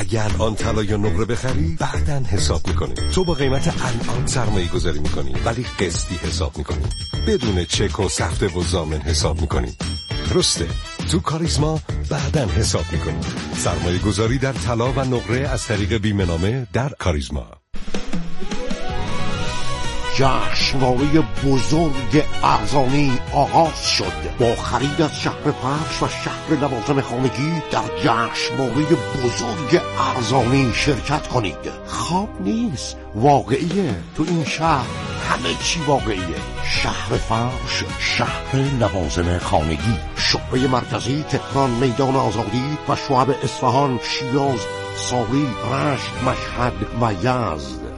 اگه الان طلا یا نقره بخری بعدن حساب میکنی. تو با قیمت الان سرمایه گذاری میکنی ولی قسطی حساب میکنی، بدون چک و سفته و ضامن حساب میکنی. درسته، تو کاریزما بعدن حساب میکنی. سرمایه گذاری در طلا و نقره از طریق بیمه نامه در کاریزما. جشنواره بزرگ ارزانی آغاز شد. با خرید از شهر فرش و شهر لوازم خانگی در جشنواره بزرگ ارزانی شرکت کنید. خواب نیست، واقعیه. تو این شهر همه چی واقعیه. شهر فرش، شهر لوازم خانگی، شعبه مرکزی تهران، میدان آزادی و شعب اصفهان، شیراز، ساری، رشت، مشهد و یزد.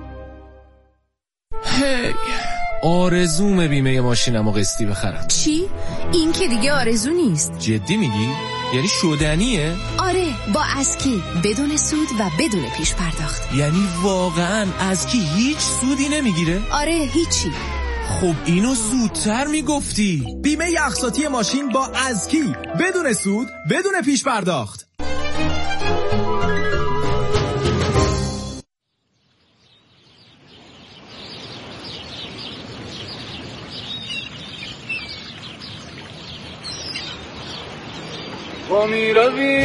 هی آرزومه بیمه ماشینمو قسطی بخرم. چی؟ این که دیگه آرزو نیست. جدی میگی؟ یعنی شدنیه؟ آره، با اسکی، بدون سود و بدون پیش پرداخت. یعنی واقعا اسکی هیچ سودی نمیگیره؟ آره، هیچی. خب اینو زودتر میگفتی. بیمه اقساطی ماشین با اسکی، بدون سود، بدون پیش پرداخت. با می روی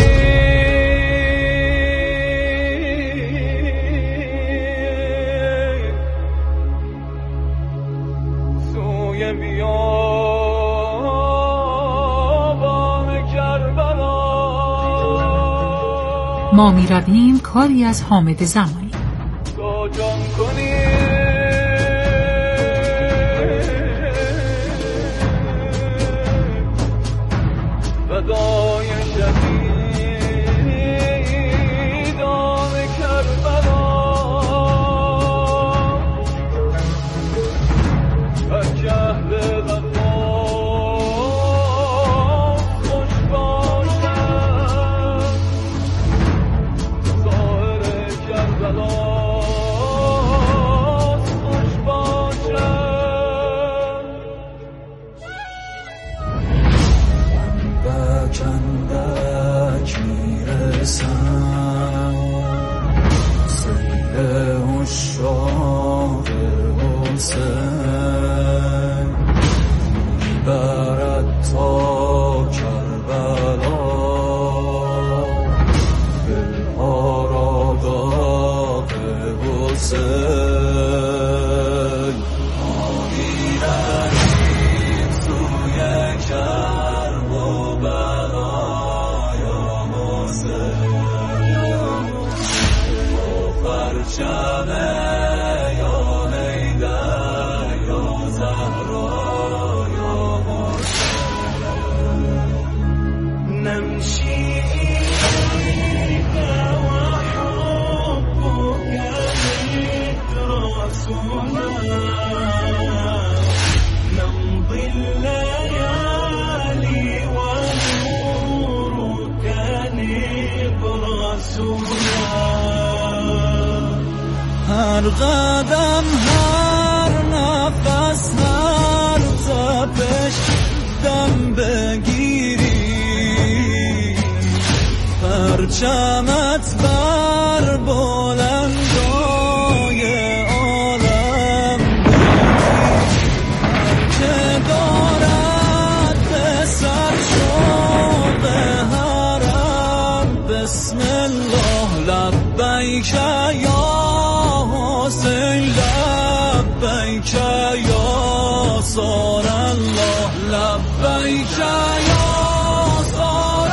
سوی بیابان کربلا. ما می رویم کاری از حامد زمانی. تا جان کنی فدای شهیدان کربلا. از جهل وفا خوش باشد، ظاهر کربلا خوش باشد. چندک میرسم سیل عشاق حسین، میبرد تا کربلا، دلها را داغ حسین. ما میرویم سوی کرب و یا لیلا یا زهرا یا حسین. نمشي إليك وحبك رسولنا، نمضي الليالي ونورك نبرسنا. هر قدم هر نفس هر تپش دم بگیری، پرچمت بر بلندای عالم بگیر، که دارد به سر شوق حرم. بسم الله لبیک یا حسین، لبیک یا صار الله، لبیک یا صار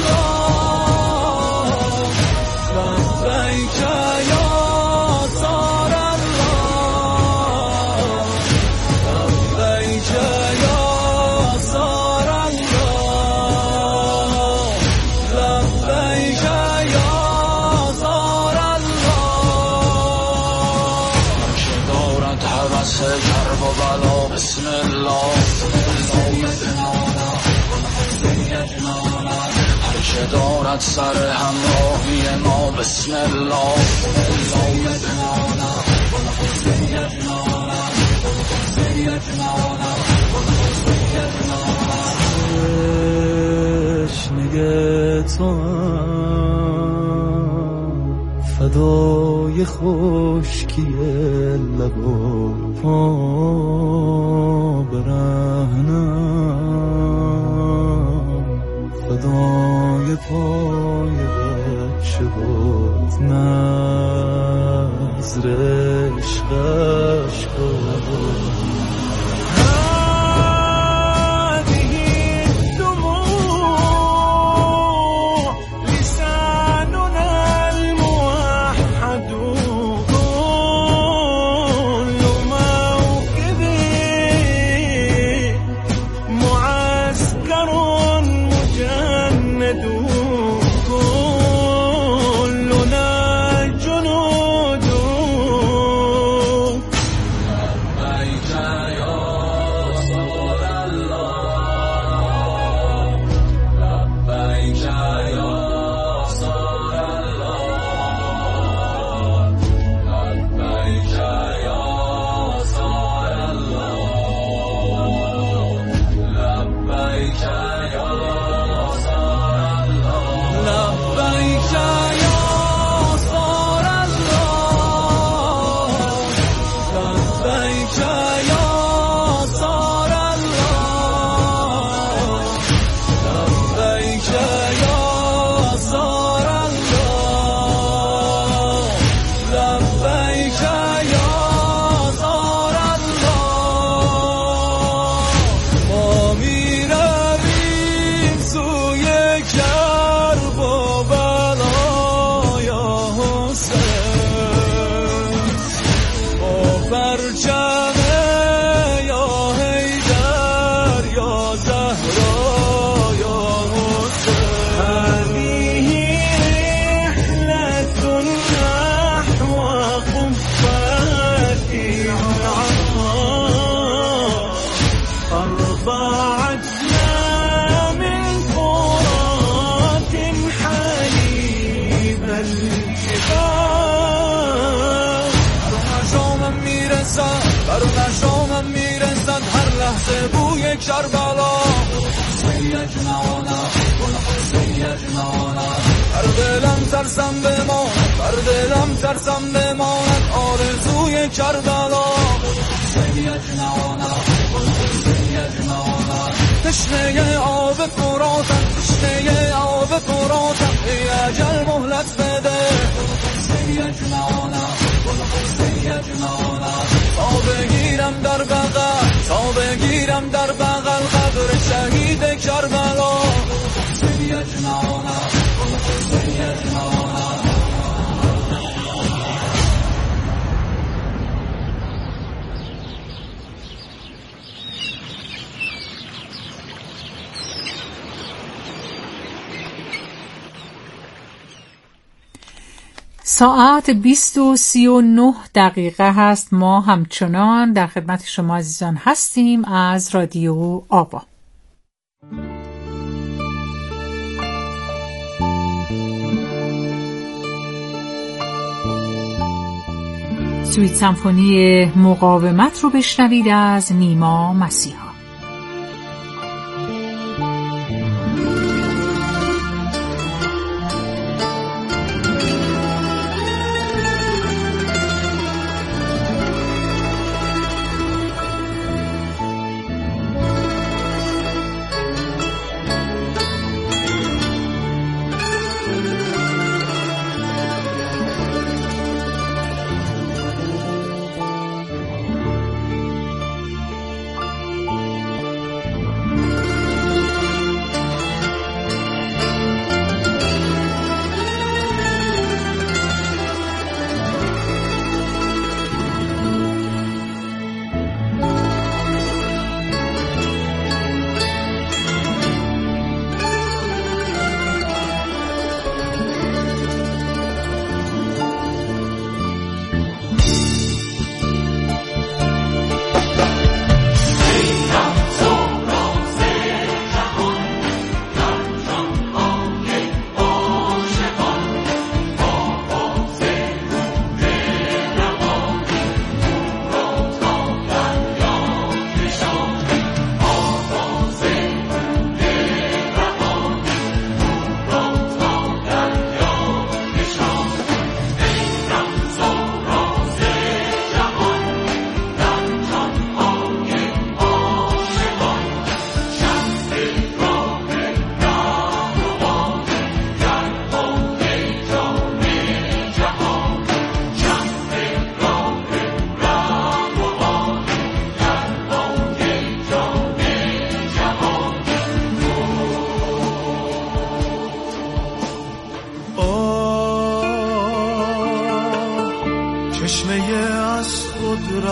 الله، لبیک یا صار الله، لبیک یا صار الله، لبیک یا صار کرب و بلا. بسم الله هر که دارد سر همراهی ما. بسم الله تشنه تو فدای خشکی لبا پا برهنم فدای پای بچه بود نظر عشقش بود کربلا بر دلم ترسم بماند بر دلم ترسم بماند آرزوی کربلا تشنه آب فراتم تشنه آب فراتم ای اجل مهلت بده تا بگیرم در بغل تا بگیرم در بغل قبر شهید کربلا ساعت 20:39 هست. ما همچنان در خدمت شما عزیزان هستیم از رادیو آوا. سویت سمفونی مقاومت رو بشنوید از نیما مسیحا.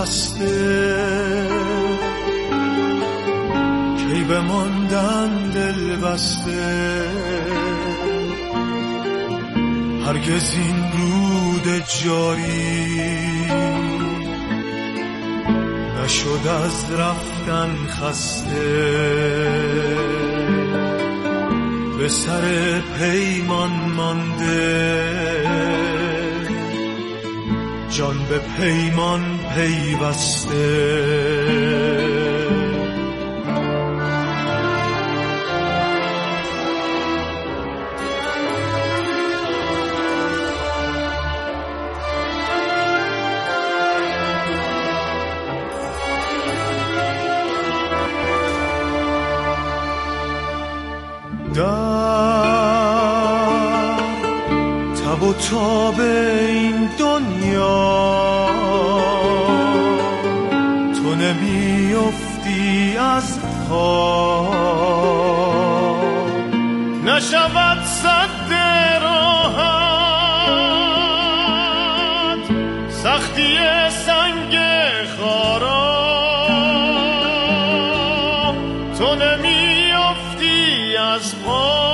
بسته کی بماندن دل بسته هرگز این رود جاری نشد از رفتن خسته به سر پیمان مانده جان به پیمان پیوسته تب و تاب این دنیا تو نمیافتی از پا نشود سد راحت سختی سنگ خارا تو نمیافتی از پا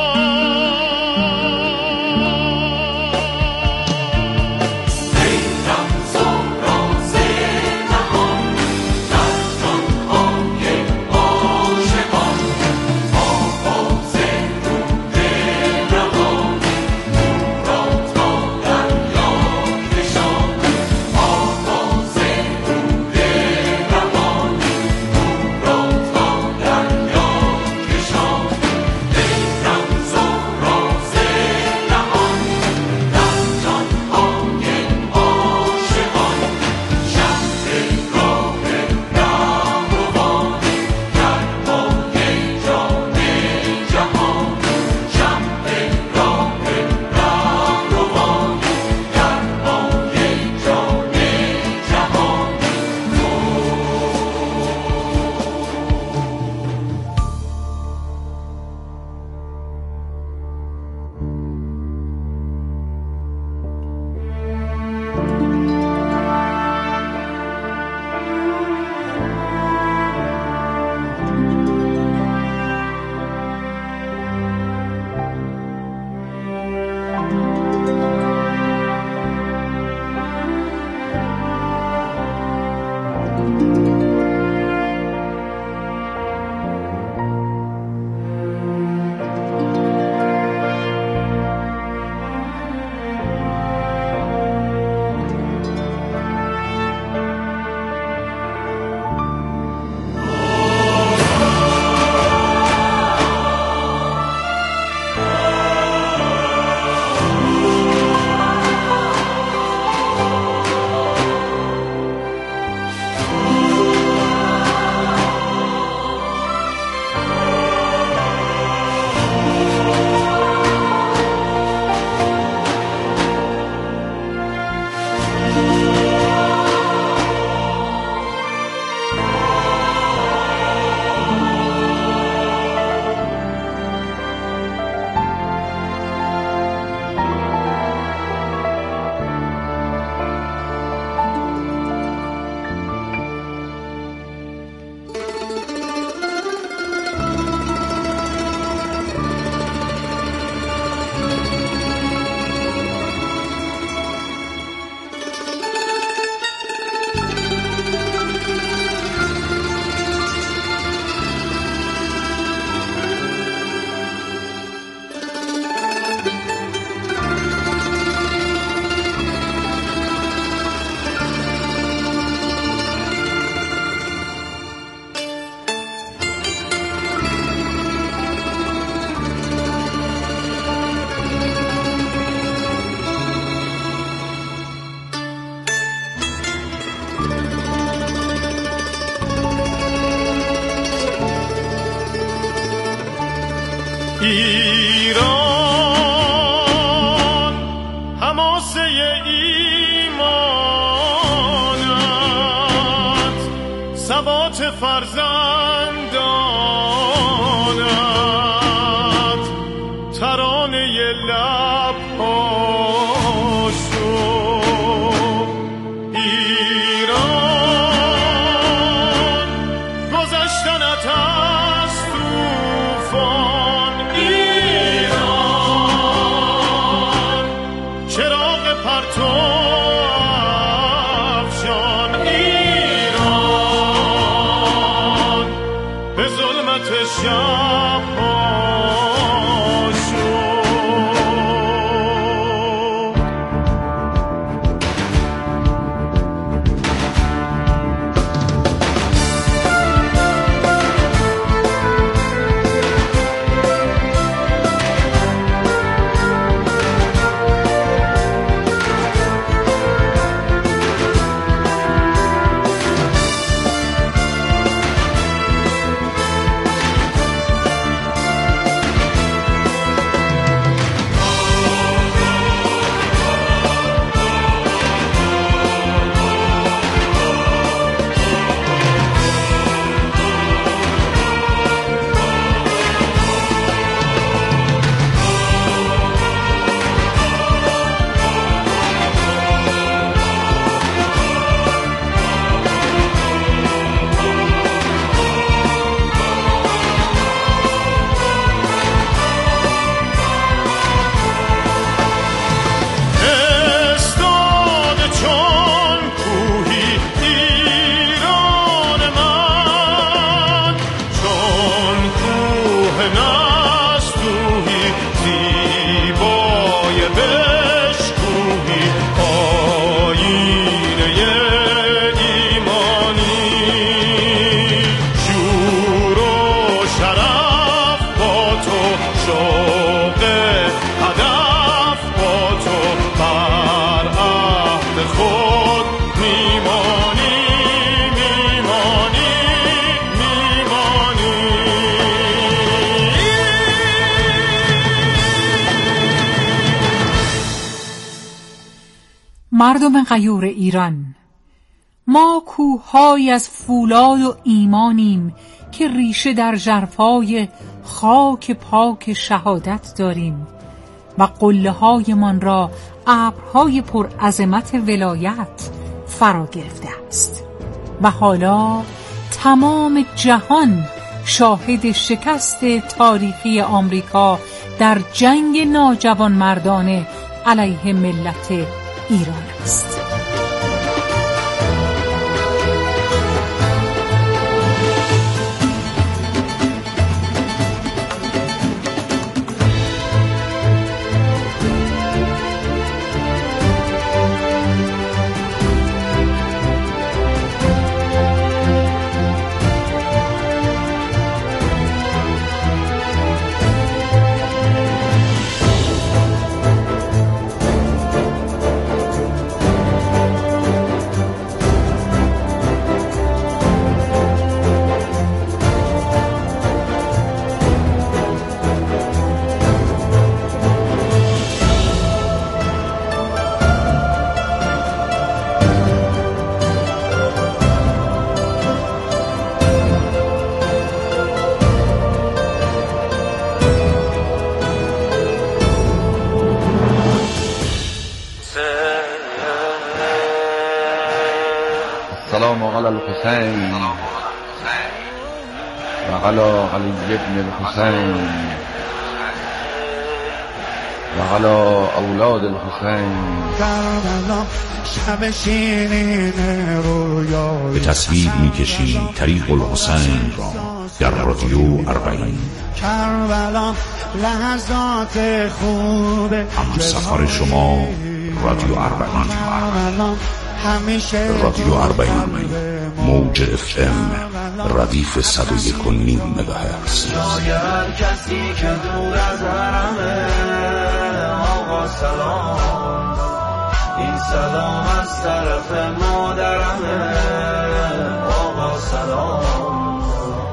ایران حماسه ایمانت ثبات فرزندانت ترانه لب‌هاشو ایران مردم غیور ایران، ما کوه‌های از فولاد و ایمانیم که ریشه در ژرفای خاک پاک شهادت داریم و قله‌های من را ابرهای پرعظمت ولایت فرا گرفته است و حالا تمام جهان شاهد شکست تاریخی آمریکا در جنگ ناجوانمردانه علیه ملت ایران است. السلام على الحسين وعلى علي بن الحسين وعلى أولاد الحسين. به تصویر می‌کشیم طریق الحسین را در رادیو 40. هم سفر شما رادیو 40. رادیو 40 موج FM ردیف 101.5 مگاهرتز. کسی که دور از حرمه آقا سلام، این سلام از طرف مادرمه آقا سلام.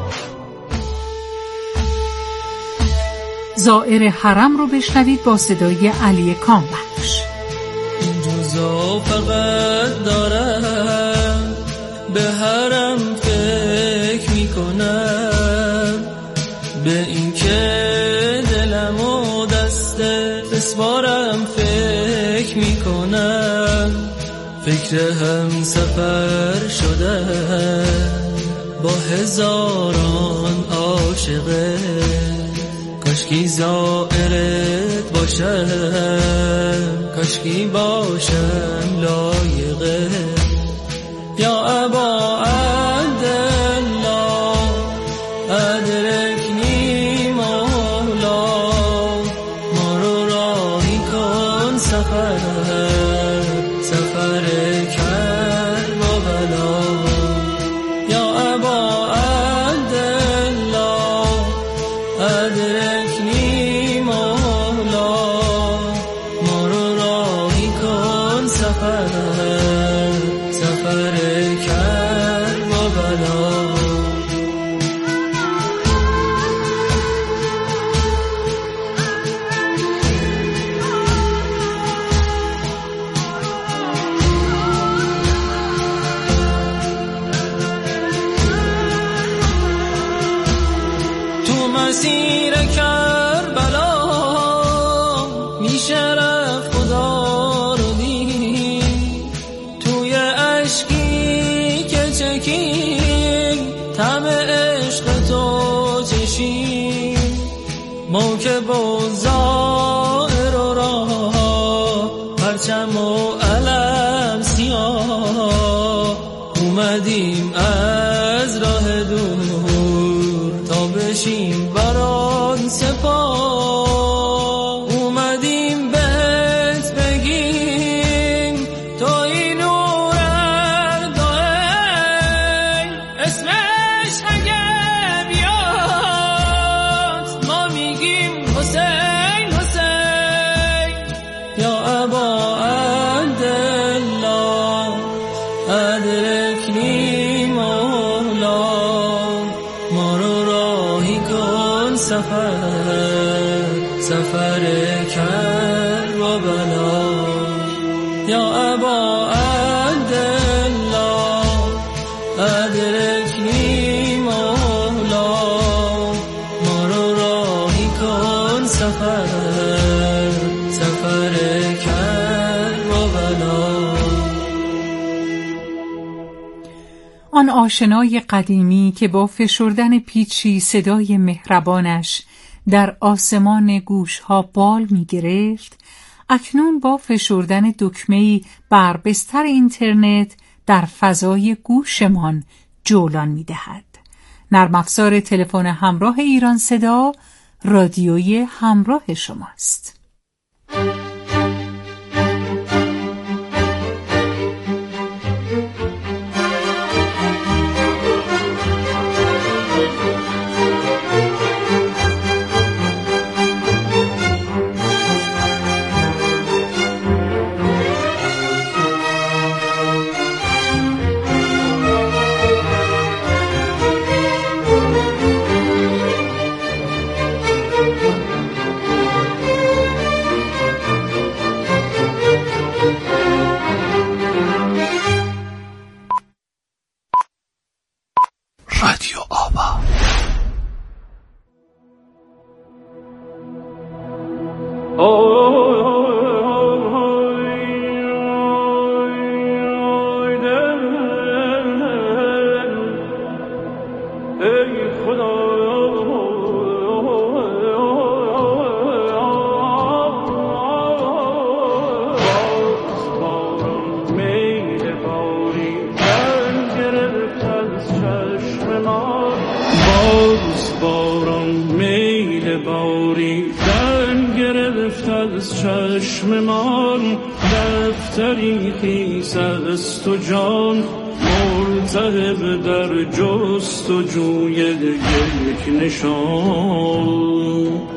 زائر حرم رو بشنوید با صدای علی کامبخش. جزا فقط دارم به حرم فکر میکنم، به این که دلم و دست بسپارم فکر میکنم، فکر هم سفر شدم با هزاران عاشقه، کاشکی زائرت باشم، کاشکی باشم لایقه. یا ابا عبدالله ادرکنی ادرکنی مولا ما رو راهی کن سفر کرد با بلا مسیر کربلا میشه رفت خدا رو دید توی عشقی که چکید طعم عشق تو چشید ما که بزائر و راه پرچم و علم سیاه اومدیم از راه دور تا بشیم بران سپاه اومدیم بهت بگیم تو این نور دای اسمش اگه بیاد ما میگیم حسین حسین یا ابا عبدالله ادرکنی مولا ما رو راهی کن سفر کرد و بلا یا ابا عبدالله ادرکنی مولا ما رو راهی کن سفر کرد و بلا. آن آشنای قدیمی که با فشردن پیچی صدای مهربانش در آسمان گوشها بال می گرفت، اکنون با فشردن دکمه‌ای بر بستر اینترنت در فضای گوشمان جولان می دهد. نرم افزار تلفن همراه ایران صدا رادیوی همراه شماست. رادیو آوا. چشممان دفتری خیس است و جان ملتهب در جست و جوی یک نشان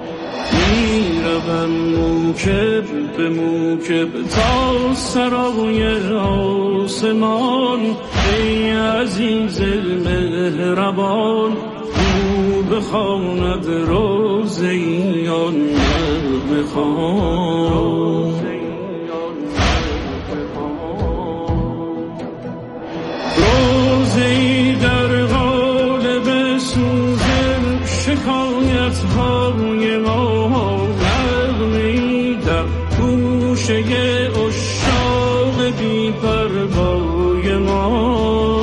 میروم موکب به موکب تا سرای آسمان ای عزیز مهربان او بخواند روزیان بخوان روزی در قالب سوز شکایت های ما نغمی در گوشه عشاق بی پروای ما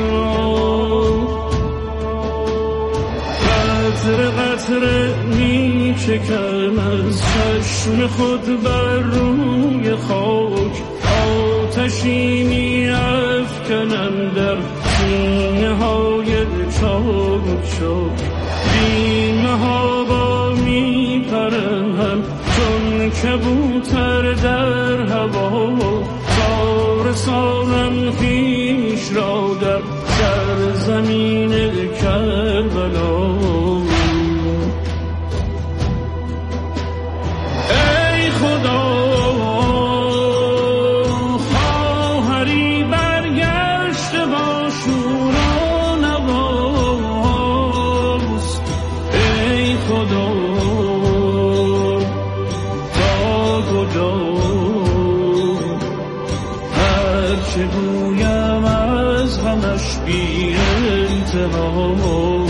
قطره قطره می چکم از چشم خود بر روی خاک آتشی می افکنم در سینه های چاک چاک بیمه ها با می پرم چون کبوتر در هوا تا رسانم خویش را در سرزمین کربلا قصه ها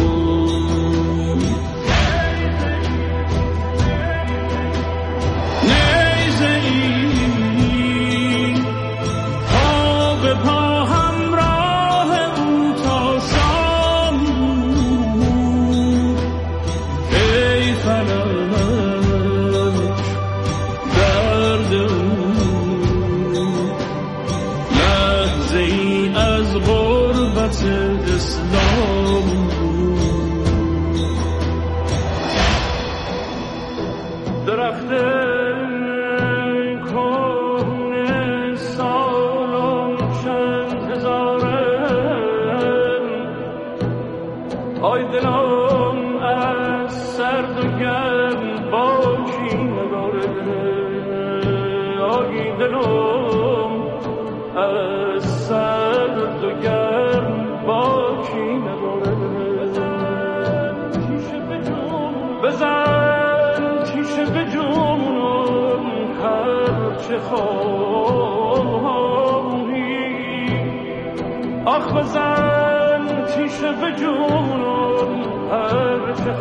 آخ بزن تیشه به جونم هر چه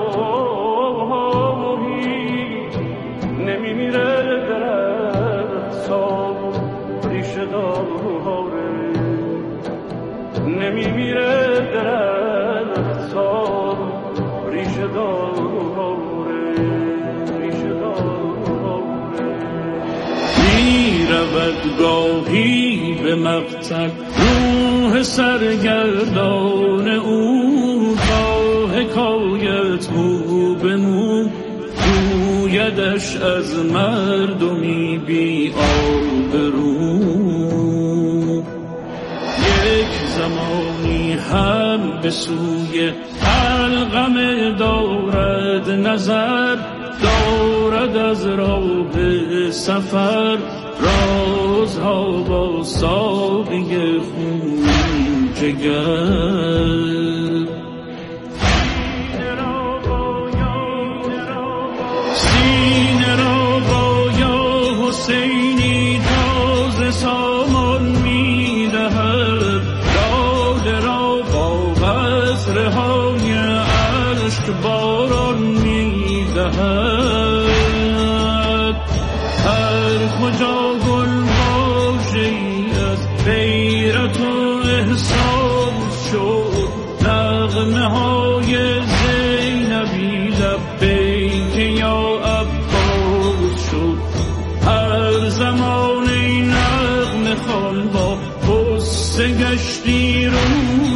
خواهی نمیمیره درخت سال ریشه داره نمیمیره درخت سال ریشه داره ریشه داره میرود گاهی به مقتل روح سرگردان او تا حکایت مو به مو گویدش از مردمی بی آبرو یک زمانی هم به سوی القم دارد نظر دارد از راه سفر رازها با ساقی خون جگر سینه را با یا حسینی تازه سامان می دهد لاله را با قطره‌های اشک باران می دهد هر کجا گل واژه‌ای از غیرت و احساس شد نغمه‌های زینبی لبیک یا عباس شد هر زمان این نغمه خوان با غصه گشتی رو